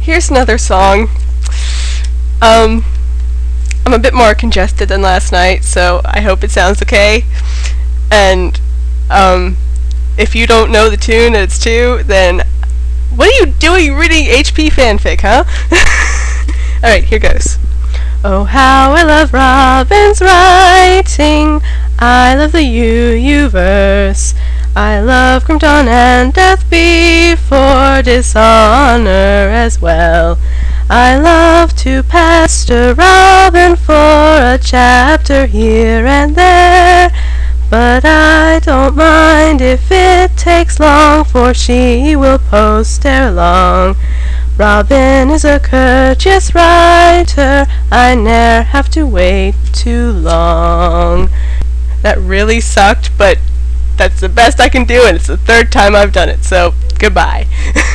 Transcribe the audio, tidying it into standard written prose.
here's another song. I'm a bit more congested than last night, so I hope it sounds okay. And, if you don't know the tune and it's 2, then what are you doing reading HP fanfic, huh? Alright, here goes. Oh, how I love Robin's writing. I love the UU-verse. I love Krypton and Death before Dishonor as well. I love to pester Robin for a chapter here and there, but I don't mind if it takes long, for she will post ere long. Robin is a courteous writer, I ne'er have to wait too long. That really sucked, but that's the best I can do, and it's the 3rd time I've done it, so goodbye.